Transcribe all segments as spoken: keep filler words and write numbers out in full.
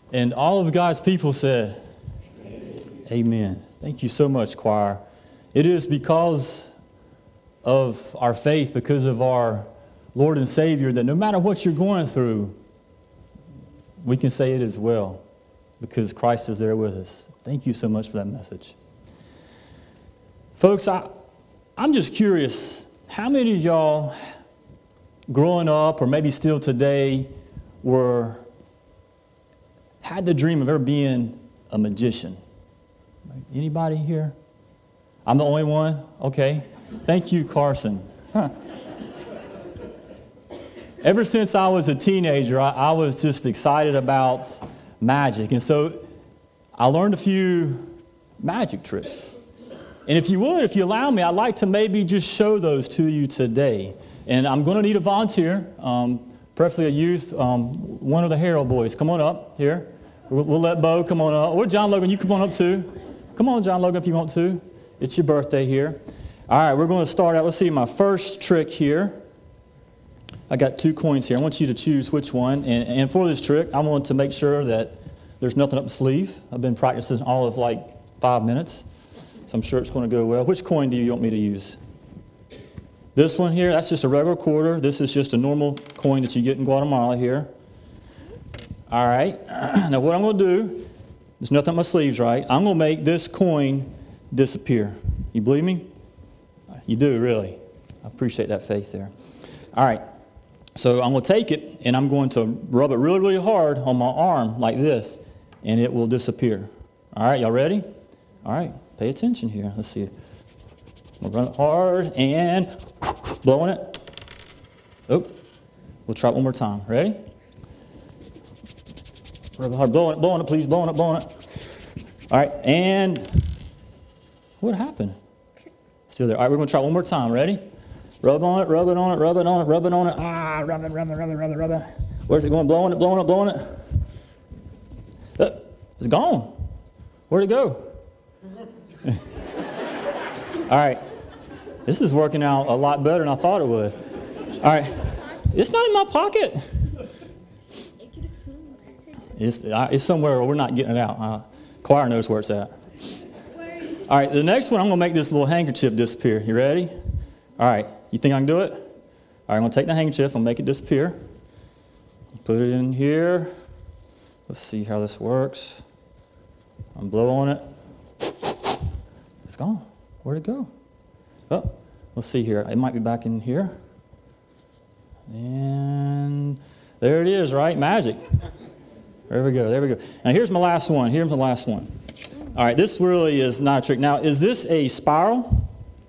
And all of God's people said, Amen. Amen. Thank you so much, choir. It is because of our faith, because of our Lord and Savior, that no matter what you're going through, we can say it as well, because Christ is there with us. Thank you so much for that message. Folks, I, I'm just curious, how many of y'all growing up, or maybe still today, were had the dream of ever being a magician? Anybody here? I'm the only one? Okay. Thank you, Carson. Huh. Ever since I was a teenager, I, I was just excited about magic. And so I learned a few magic tricks. And if you would, if you allow me, I'd like to maybe just show those to you today. And I'm going to need a volunteer, um, preferably a youth, um, one of the Herald boys. Come on up here. We'll, we'll let Bo come on up. Or John Logan, you come on up too. Come on, John Logan, if you want to. It's your birthday here. All right, we're going to start out. Let's see, my first trick here. I got two coins here. I want you to choose which one. And, and for this trick, I want to make sure that there's nothing up the sleeve. I've been practicing all of like five minutes, so I'm sure it's going to go well. Which coin do you want me to use? This one here, that's just a regular quarter. This is just a normal coin that you get in Guatemala here. All right. Now what I'm going to do, there's nothing up my sleeves, right? I'm going to make this coin disappear. You believe me? You do, really. I appreciate that faith there. All right. So I'm going to take it, and I'm going to rub it really, really hard on my arm like this, and it will disappear. All right, y'all ready? All right, pay attention here. Let's see. I'm going to run it hard and blowing it. Oh, we'll try it one more time. Ready? Rub it hard, blowing it, blowing it, please, blowing it, blowing it. All right, and what happened? Still there. All right, we're going to try one more time. Ready? Rub on it, rub it on it, rub it on it, rub it on it. Ah, rub it, rub it, rub it, rub it, rub it. Where's it going? Blowing it, blowing it, blowing it. Uh, it's gone. Where'd it go? All right. This is working out a lot better than I thought it would. All right. It's not in my pocket. It's, it's somewhere where we're not getting it out. Uh, choir knows where it's at. All right. The next one, I'm going to make this little handkerchief disappear. You ready? All right. You think I can do it? All right, I'm going to take the handkerchief and make it disappear. Put it in here. Let's see how this works. I'm blow on it. It's gone. Where'd it go? Oh, let's see here. It might be back in here. And there it is, right? Magic. There we go. There we go. Now here's my last one. Here's my last one. All right, this really is not a trick. Now, is this a spiral?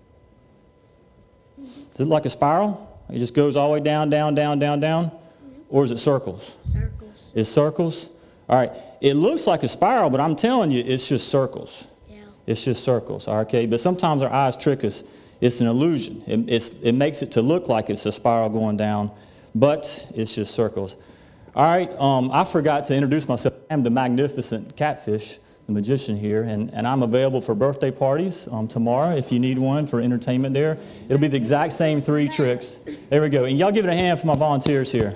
Is it like a spiral? It just goes all the way down, down, down, down, down? Or is it circles? Circles. It's circles? All right. It looks like a spiral, but I'm telling you, it's just circles. Yeah. It's just circles, okay? But sometimes our eyes trick us. It's an illusion. It, it's, it makes it to look like it's a spiral going down, but it's just circles. All right. Um, I forgot to introduce myself. I'm the magnificent catfish, the magician here, and, and I'm available for birthday parties um, tomorrow if you need one for entertainment there. It'll be the exact same three tricks. There we go. And y'all give it a hand for my volunteers here.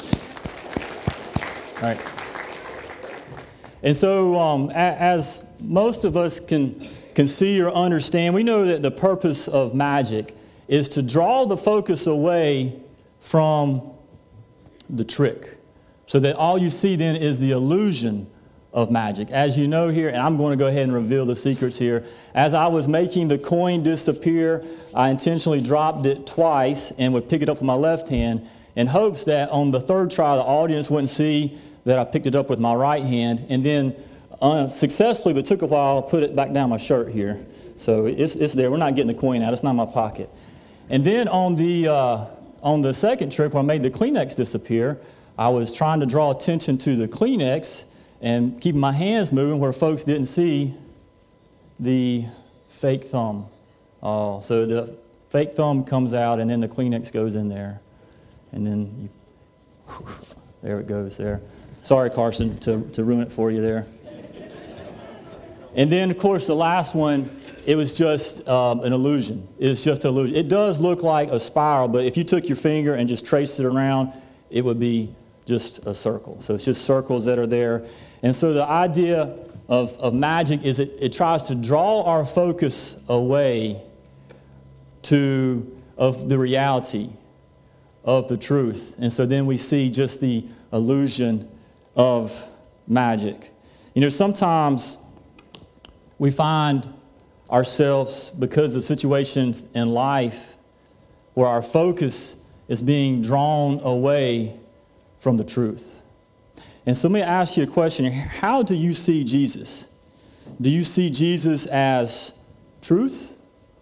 All right. And so um, a, as most of us can, can see or understand, we know that the purpose of magic is to draw the focus away from the trick, so that all you see then is the illusion of magic. As you know here, and I'm going to go ahead and reveal the secrets here. As I was making the coin disappear, I intentionally dropped it twice and would pick it up with my left hand in hopes that on the third try, the audience wouldn't see that I picked it up with my right hand. And then uh, successfully, but it took a while, I put it back down my shirt here. So it's, it's there. We're not getting the coin out. It's not in my pocket. And then on the, uh, on the second trick, when I made the Kleenex disappear, I was trying to draw attention to the Kleenex and keeping my hands moving where folks didn't see the fake thumb. Oh, so the fake thumb comes out, and then the Kleenex goes in there. And then, you, whew, there it goes there. Sorry, Carson, to, to ruin it for you there. And then, of course, the last one, it was just um, an illusion. It's just an illusion. It does look like a spiral, but if you took your finger and just traced it around, it would be just a circle. So it's just circles that are there. And so the idea of, of magic is it, it tries to draw our focus away to of the reality of the truth. And so then we see just the illusion of magic. You know, sometimes we find ourselves, because of situations in life, where our focus is being drawn away from the truth. And so let me ask you a question. How do you see Jesus? Do you see Jesus as truth?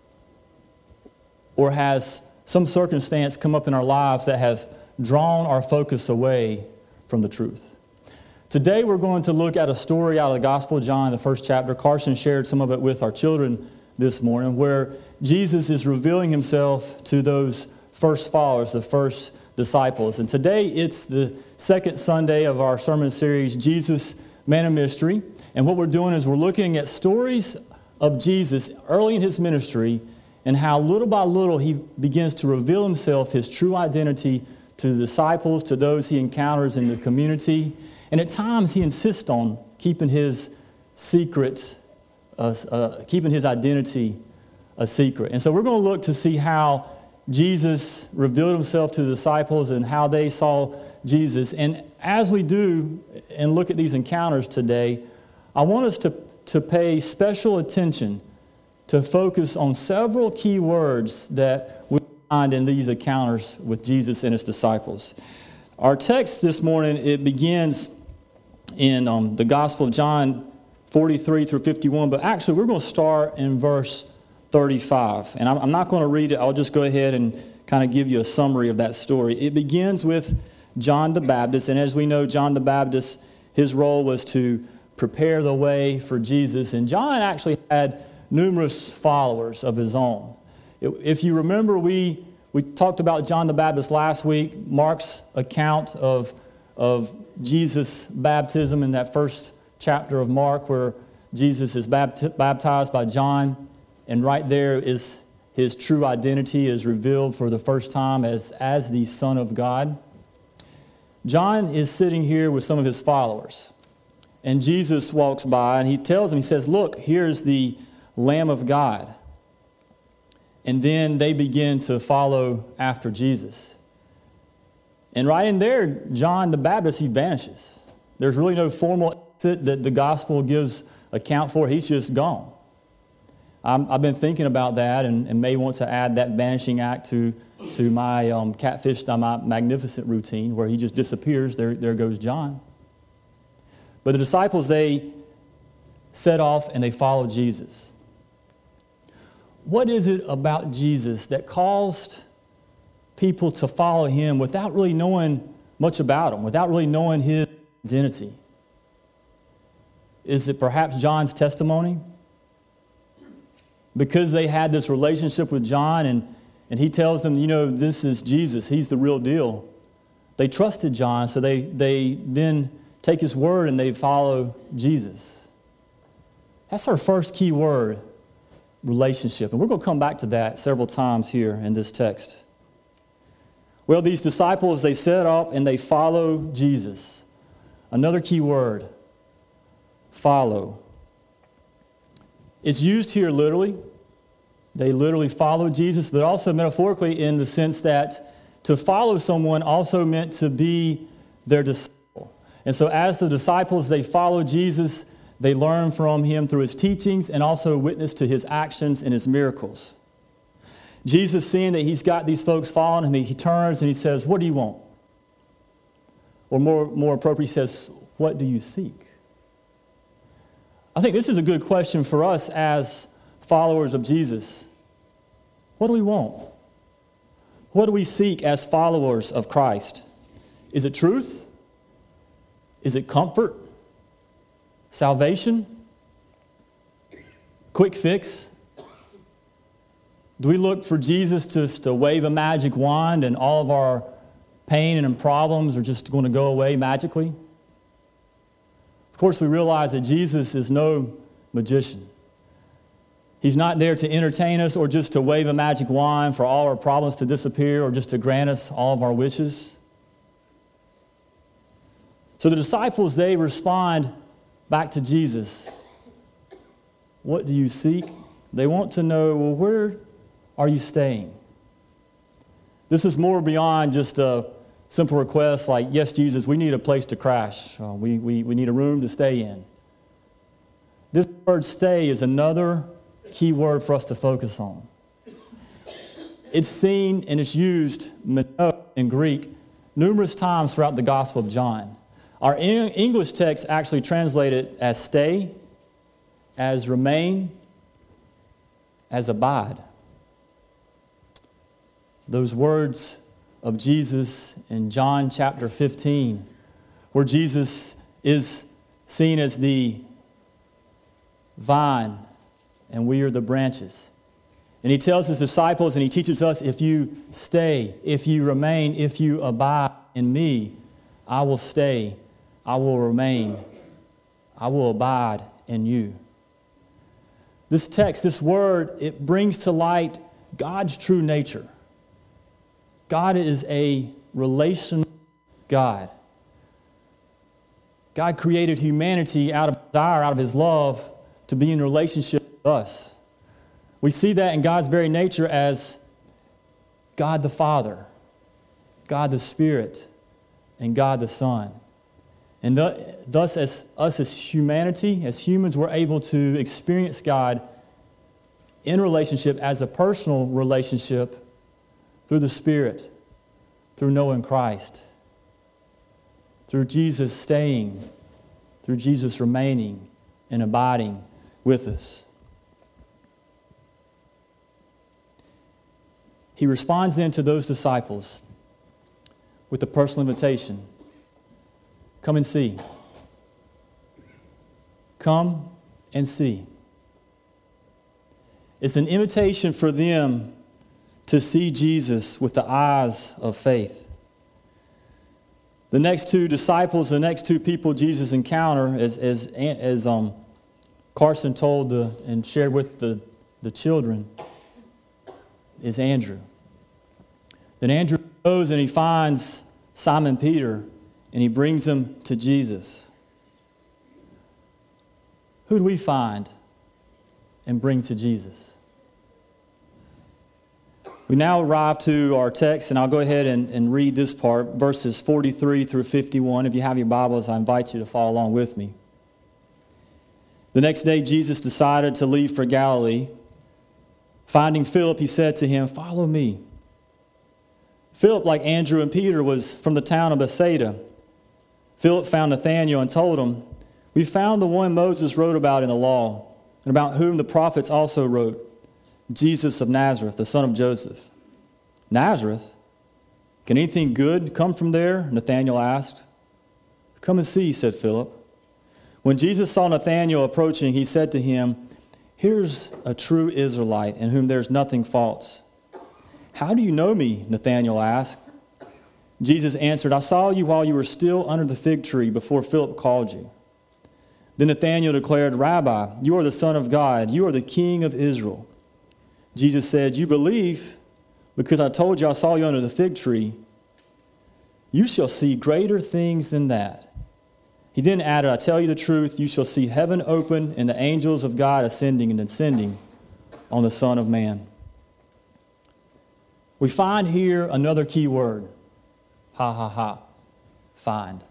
Or has some circumstance come up in our lives that have drawn our focus away from the truth? Today we're going to look at a story out of the Gospel of John, the first chapter. Carson shared some of it with our children this morning, where Jesus is revealing himself to those first followers, the first disciples. And today it's the second Sunday of our sermon series, Jesus, Man of Mystery. And what we're doing is we're looking at stories of Jesus early in his ministry and how little by little he begins to reveal himself, his true identity to the disciples, to those he encounters in the community. And at times he insists on keeping his secret, uh, uh, keeping his identity a secret. And so we're going to look to see how Jesus revealed himself to the disciples and how they saw Jesus. And as we do and look at these encounters today, I want us to, to pay special attention to focus on several key words that we find in these encounters with Jesus and his disciples. Our text this morning, it begins in um, the Gospel of John forty-three through fifty-one, but actually we're going to start in verse thirty-five. And I'm, I'm not going to read it. I'll just go ahead and kind of give you a summary of that story. It begins with John the Baptist, and as we know, John the Baptist, his role was to prepare the way for Jesus, and John actually had numerous followers of his own. If you remember, we we talked about John the Baptist last week, Mark's account of, of Jesus' baptism in that first chapter of Mark where Jesus is bapt- baptized by John, and right there is his true identity is revealed for the first time as, as the Son of God. John is sitting here with some of his followers, and Jesus walks by and he tells them, he says, "Look, here's the Lamb of God." And then they begin to follow after Jesus. And right in there, John the Baptist, he vanishes. There's really no formal exit that the gospel gives account for. He's just gone. I'm, I've been thinking about that and, and may want to add that vanishing act to, to my um, catfish, my magnificent routine where he just disappears. There, there goes John. But the disciples, they set off and they followed Jesus. What is it about Jesus that caused people to follow him without really knowing much about him, without really knowing his identity? Is it perhaps John's testimony? Because they had this relationship with John and, and he tells them, you know, this is Jesus. He's the real deal. They trusted John, so they, they then take his word and they follow Jesus. That's our first key word, relationship. And we're going to come back to that several times here in this text. Well, these disciples, they set up and they follow Jesus. Another key word, follow. It's used here literally. They literally followed Jesus, but also metaphorically in the sense that to follow someone also meant to be their disciple. And so as the disciples, they follow Jesus, they learn from him through his teachings and also witness to his actions and his miracles. Jesus, seeing that he's got these folks following him, he turns and he says, "What do you want?" Or more, more appropriately, he says, "What do you seek?" I think this is a good question for us as followers of Jesus. What do we want? What do we seek as followers of Christ? Is it truth? Is it comfort? Salvation? Quick fix? Do we look for Jesus just to wave a magic wand and all of our pain and problems are just going to go away magically? Of course, we realize that Jesus is no magician. He's not there to entertain us or just to wave a magic wand for all our problems to disappear or just to grant us all of our wishes. So the disciples, they respond back to Jesus. What do you seek? They want to know, well, where are you staying? This is more beyond just a simple request like, yes, Jesus, we need a place to crash. Uh, we, we, we need a room to stay in. This word stay is another key word for us to focus on. It's seen and it's used in Greek numerous times throughout the Gospel of John. Our English text actually translated as stay, as remain, as abide. Those words of Jesus in John chapter fifteen, where Jesus is seen as the vine and we are the branches. And he tells his disciples and he teaches us, if you stay, if you remain, if you abide in me, I will stay, I will remain, I will abide in you. This text, this word, it brings to light God's true nature. God is a relational God. God created humanity out of desire, out of his love, to be in relationship with us. We see that in God's very nature as God the Father, God the Spirit, and God the Son. And thus, as us as humanity, as humans, we're able to experience God in relationship as a personal relationship through the Spirit, through knowing Christ, through Jesus staying, through Jesus remaining and abiding with us. He responds then to those disciples with a personal invitation. Come and see. Come and see. It's an invitation for them to see Jesus with the eyes of faith. The next two disciples, the next two people Jesus encounter, as as as um, Carson told the, and shared with the, the children, is Andrew. Then Andrew goes and he finds Simon Peter and he brings him to Jesus. Who do we find and bring to Jesus? We now arrive to our text, and I'll go ahead and, and read this part, verses forty-three through fifty-one. If you have your Bibles, I invite you to follow along with me. The next day, Jesus decided to leave for Galilee. Finding Philip, he said to him, "Follow me." Philip, like Andrew and Peter, was from the town of Bethsaida. Philip found Nathanael and told him, "We found the one Moses wrote about in the law, and about whom the prophets also wrote, Jesus of Nazareth, the son of Joseph." "Nazareth? Can anything good come from there?" Nathanael asked. "Come and see," said Philip. When Jesus saw Nathanael approaching, he said to him, "Here's a true Israelite in whom there's nothing false." "How do you know me?" Nathanael asked. Jesus answered, "I saw you while you were still under the fig tree before Philip called you." Then Nathanael declared, "Rabbi, you are the Son of God. You are the King of Israel." Jesus said, "You believe because I told you I saw you under the fig tree. You shall see greater things than that." He then added, "I tell you the truth, you shall see heaven open and the angels of God ascending and descending on the Son of Man." We find here another key word. Ha, ha, ha. Find.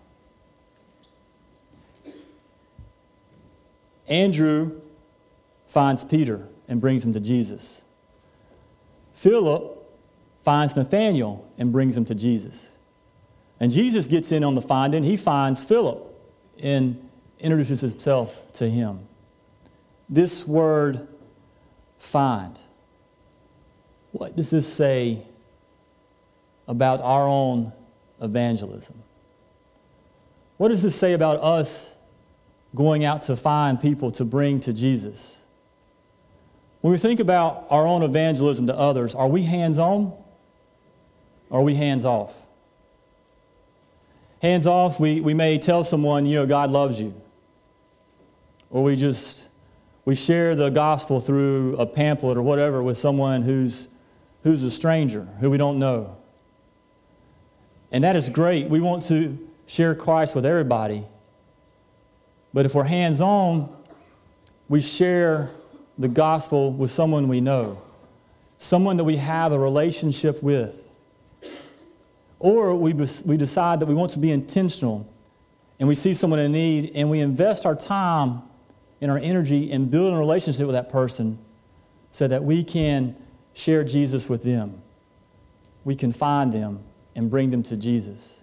Andrew finds Peter and brings him to Jesus. Philip finds Nathanael and brings him to Jesus. And Jesus gets in on the finding. He finds Philip and introduces himself to him. This word, find. What does this say about our own evangelism? What does this say about us going out to find people to bring to Jesus? When we think about our own evangelism to others, are we hands-on or are we hands-off? Hands-off, we, we may tell someone, you know, God loves you. Or we just, we share the gospel through a pamphlet or whatever with someone who's, who's a stranger, who we don't know. And that is great. We want to share Christ with everybody. But if we're hands-on, we share the gospel with someone we know, someone that we have a relationship with. Or we, we decide that we want to be intentional and we see someone in need and we invest our time and our energy in building a relationship with that person so that we can share Jesus with them. We can find them and bring them to Jesus.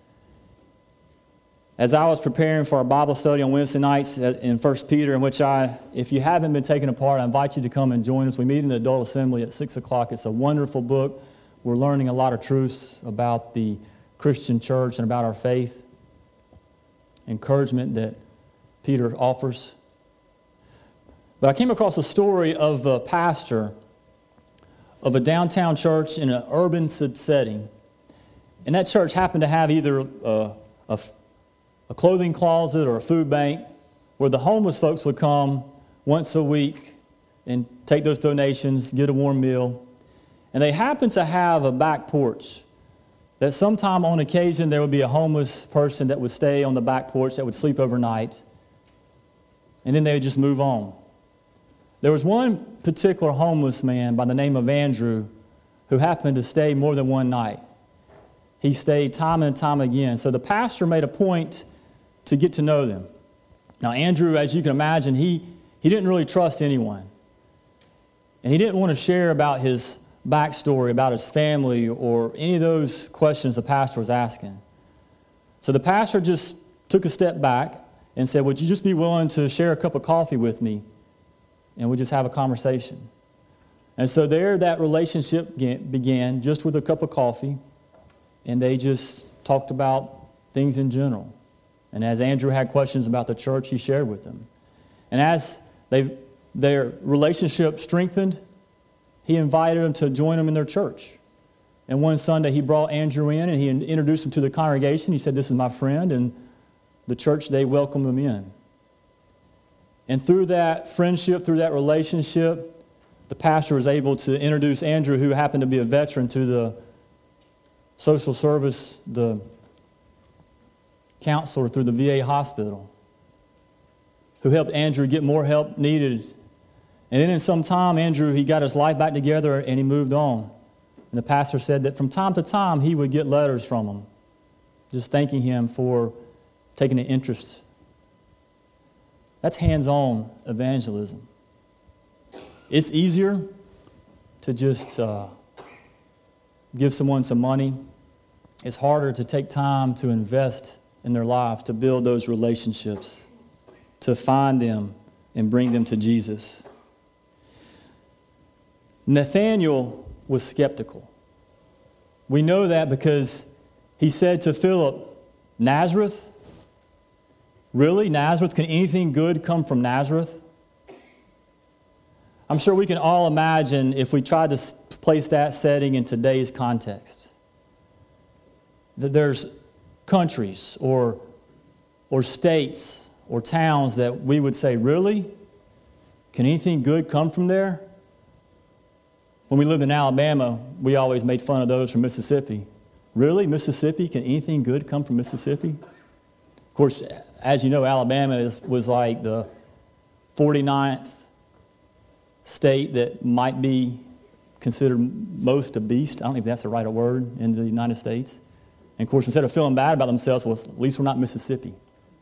As I was preparing for our Bible study on Wednesday nights in First Peter, in which I, if you haven't been taking a part, I invite you to come and join us. We meet in the adult assembly at six o'clock. It's a wonderful book. We're learning a lot of truths about the Christian church and about our faith, encouragement that Peter offers. But I came across a story of a pastor of a downtown church in an urban setting. And that church happened to have either a, a, a clothing closet or a food bank where the homeless folks would come once a week and take those donations, get a warm meal. And they happened to have a back porch that sometime on occasion there would be a homeless person that would stay on the back porch that would sleep overnight. And then they would just move on. There was one particular homeless man by the name of Andrew who happened to stay more than one night. He stayed time and time again. So the pastor made a point to get to know them. Now Andrew, as you can imagine, he, he didn't really trust anyone. And he didn't want to share about his backstory, about his family, or any of those questions the pastor was asking. So the pastor just took a step back and said, would you just be willing to share a cup of coffee with me? And we just have a conversation. And so there that relationship began just with a cup of coffee, and they just talked about things in general. And as Andrew had questions about the church, he shared with them. And as they, their relationship strengthened, he invited them to join him in their church. And one Sunday he brought Andrew in and he introduced him to the congregation. He said, this is my friend, and the church, they welcomed him in. And through that friendship, through that relationship, the pastor was able to introduce Andrew, who happened to be a veteran, to the social service, the counselor through the V A hospital, who helped Andrew get more help needed. And then in some time, Andrew, he got his life back together and he moved on. And the pastor said that from time to time, he would get letters from him, just thanking him for taking an interest. That's hands-on evangelism. It's easier to just uh, give someone some money. It's harder to take time to invest in their lives, to build those relationships, to find them and bring them to Jesus. Nathanael was skeptical. We know that because he said to Philip, Nazareth? Really? Nazareth? Can anything good come from Nazareth? I'm sure we can all imagine if we tried to place that setting in today's context, that there's countries or, or states or towns that we would say, really? Can anything good come from there? When we lived in Alabama, we always made fun of those from Mississippi. Really? Mississippi? Can anything good come from Mississippi? Of course, as you know, Alabama is, was like the forty-ninth state that might be considered most a beast. I don't think that's the right word in the United States. And of course, instead of feeling bad about themselves, well, at least we're not Mississippi.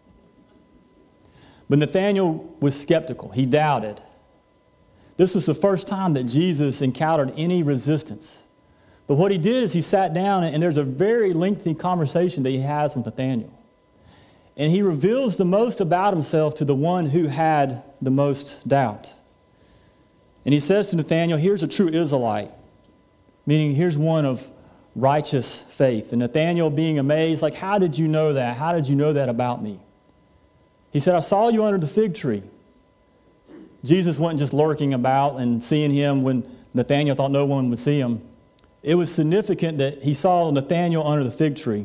But Nathanael was skeptical. He doubted. This was the first time that Jesus encountered any resistance. But what he did is he sat down, and there's a very lengthy conversation that he has with Nathanael. And he reveals the most about himself to the one who had the most doubt. And he says to Nathanael, here's a true Israelite, meaning here's one of righteous faith. And Nathanael, being amazed, like, how did you know that? How did you know that about me? He said, I saw you under the fig tree. Jesus wasn't just lurking about and seeing him when Nathanael thought no one would see him. It was significant that he saw Nathanael under the fig tree.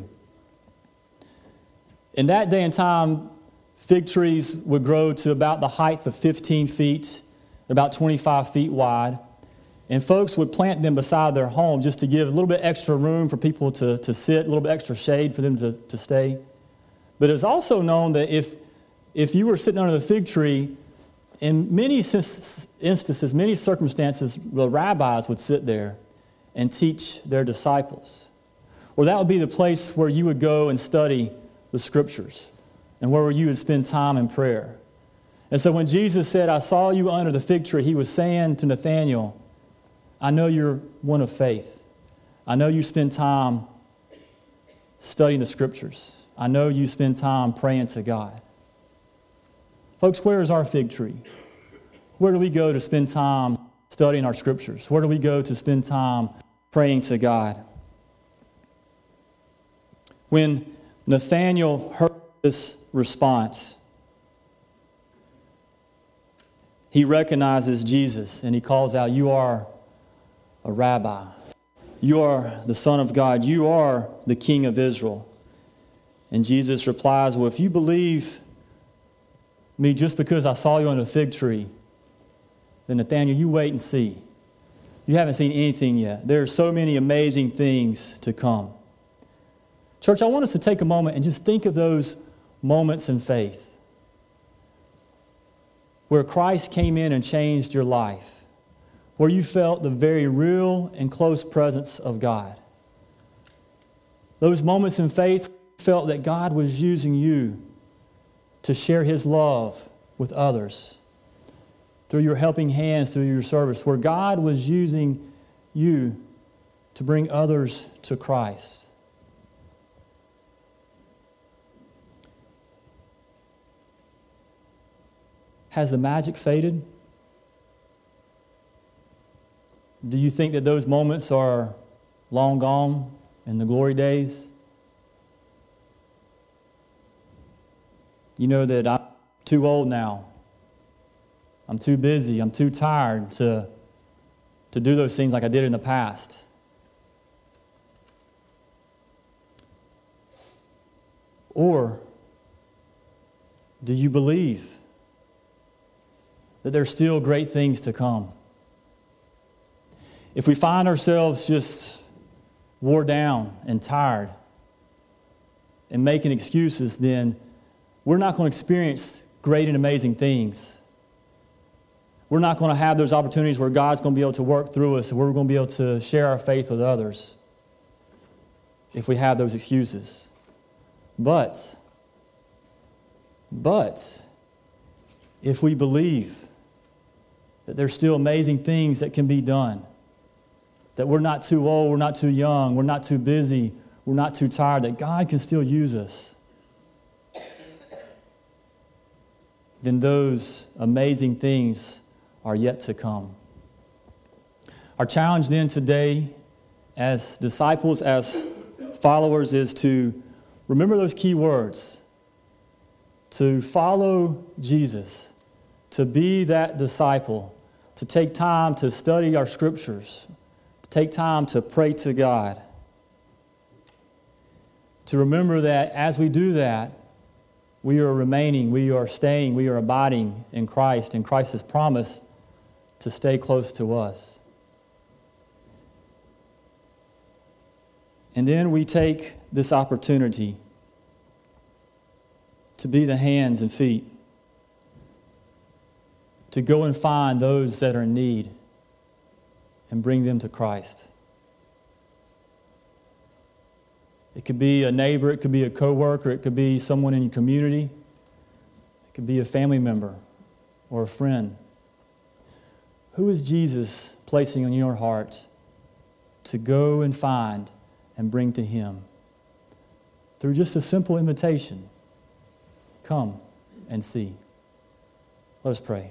In that day and time, fig trees would grow to about the height of fifteen feet, about twenty-five feet wide. And folks would plant them beside their home just to give a little bit extra room for people to, to sit, a little bit extra shade for them to, to stay. But it's also known that if, if you were sitting under the fig tree, in many instances, many circumstances, the rabbis would sit there and teach their disciples. Or that would be the place where you would go and study the Scriptures and where you would spend time in prayer. And so when Jesus said, I saw you under the fig tree, he was saying to Nathanael, I know you're one of faith. I know you spend time studying the Scriptures. I know you spend time praying to God. Folks, where is our fig tree? Where do we go to spend time studying our Scriptures? Where do we go to spend time praying to God? When Nathanael heard this response, he recognizes Jesus and he calls out, you are a rabbi. You are the Son of God. You are the King of Israel. And Jesus replies, well, if you believe me just because I saw you on a fig tree, then Nathanael, you wait and see. You haven't seen anything yet. There are so many amazing things to come. Church, I want us to take a moment and just think of those moments in faith where Christ came in and changed your life, where you felt the very real and close presence of God. Those moments in faith, you felt that God was using you to share His love with others through your helping hands, through your service, where God was using you to bring others to Christ. Has the magic faded? Do you think that those moments are long gone in the glory days? You know that I'm too old now. I'm too busy. I'm too tired to, to do those things like I did in the past. Or do you believe that there's still great things to come? If we find ourselves just wore down and tired and making excuses, then we're not going to experience great and amazing things. We're not going to have those opportunities where God's going to be able to work through us and we're going to be able to share our faith with others if we have those excuses. But, but, if we believe that there's still amazing things that can be done, that we're not too old, we're not too young, we're not too busy, we're not too tired, that God can still use us, then those amazing things are yet to come. Our challenge then today as disciples, as followers, is to remember those key words, to follow Jesus, to be that disciple, to take time to study our Scriptures, to take time to pray to God, to remember that as we do that, we are remaining, we are staying, we are abiding in Christ, and Christ has promised to stay close to us. And then we take this opportunity to be the hands and feet, to go and find those that are in need and bring them to Christ. It could be a neighbor, it could be a coworker, it could be someone in your community, it could be a family member or a friend. Who is Jesus placing on your heart to go and find and bring to Him? Through just a simple invitation, come and see. Let us pray.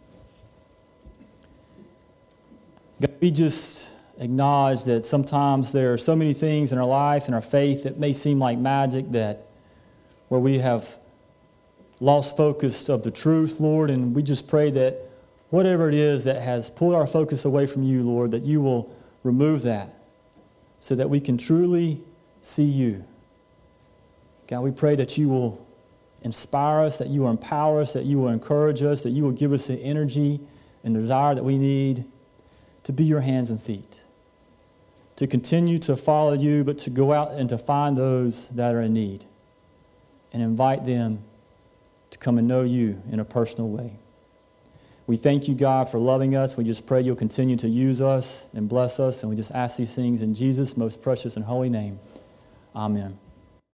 God, we just acknowledge that sometimes there are so many things in our life and our faith that may seem like magic, that where we have lost focus of the truth, Lord, and we just pray that whatever it is that has pulled our focus away from you, Lord, that you will remove that so that we can truly see you. God, we pray that you will inspire us, that you will empower us, that you will encourage us, that you will give us the energy and desire that we need to be your hands and feet, to continue to follow you, but to go out and to find those that are in need. and invite them to come and know you in a personal way. We thank you, God, for loving us. We just pray you'll continue to use us and bless us. And we just ask these things in Jesus' most precious and holy name. Amen.